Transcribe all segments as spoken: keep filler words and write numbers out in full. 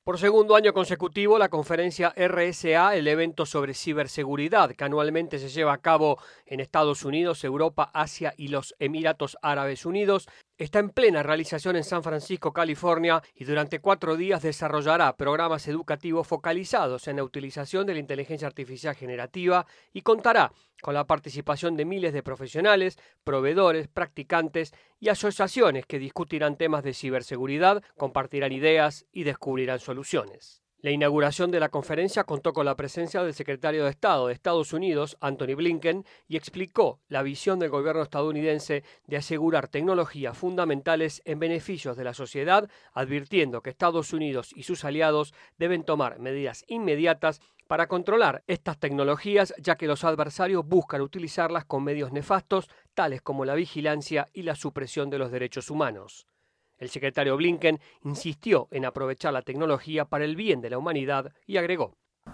Por segundo año consecutivo, la conferencia R S A, el evento sobre ciberseguridad que anualmente se lleva a cabo en Estados Unidos, Europa, Asia y los Emiratos Árabes Unidos, está en plena realización en San Francisco, California, y durante cuatro días desarrollará programas educativos focalizados en la utilización de la inteligencia artificial generativa y contará con la participación de miles de profesionales, proveedores, practicantes y asociaciones que discutirán temas de ciberseguridad, compartirán ideas y descubrirán soluciones. La inauguración de la conferencia contó con la presencia del secretario de Estado de Estados Unidos, Antony Blinken, y explicó la visión del gobierno estadounidense de asegurar tecnologías fundamentales en beneficios de la sociedad, advirtiendo que Estados Unidos y sus aliados deben tomar medidas inmediatas para controlar estas tecnologías, ya que los adversarios buscan utilizarlas con medios nefastos, tales como la vigilancia y la supresión de los derechos humanos. El secretario Blinken insistió en aprovechar la tecnología para el bien de la humanidad y agregó: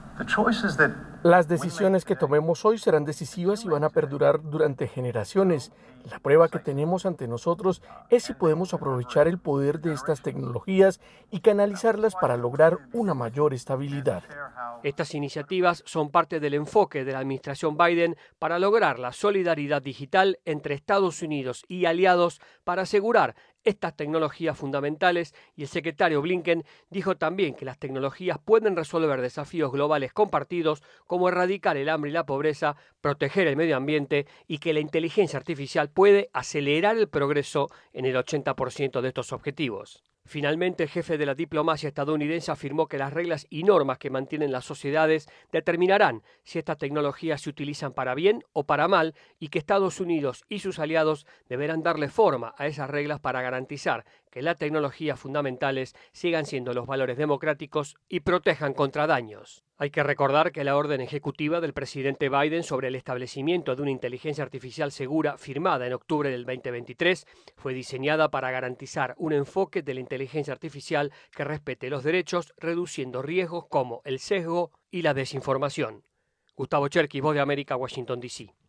Las decisiones que tomemos hoy serán decisivas y van a perdurar durante generaciones. La prueba que tenemos ante nosotros es si podemos aprovechar el poder de estas tecnologías y canalizarlas para lograr una mayor estabilidad. Estas iniciativas son parte del enfoque de la administración Biden para lograr la solidaridad digital entre Estados Unidos y aliados para asegurar estas tecnologías fundamentales, y el secretario Blinken dijo también que las tecnologías pueden resolver desafíos globales compartidos como erradicar el hambre y la pobreza, proteger el medio ambiente y que la inteligencia artificial puede acelerar el progreso en el ochenta por ciento de estos objetivos. Finalmente, el jefe de la diplomacia estadounidense afirmó que las reglas y normas que mantienen las sociedades determinarán si estas tecnologías se utilizan para bien o para mal y que Estados Unidos y sus aliados deberán darle forma a esas reglas para garantizar que las tecnologías fundamentales sigan siendo los valores democráticos y protejan contra daños. Hay que recordar que la orden ejecutiva del presidente Biden sobre el establecimiento de una inteligencia artificial segura, firmada en octubre del veinte veintitrés, fue diseñada para garantizar un enfoque de la inteligencia artificial que respete los derechos, reduciendo riesgos como el sesgo y la desinformación. Gustavo Cherkis, Voz de América, Washington, D C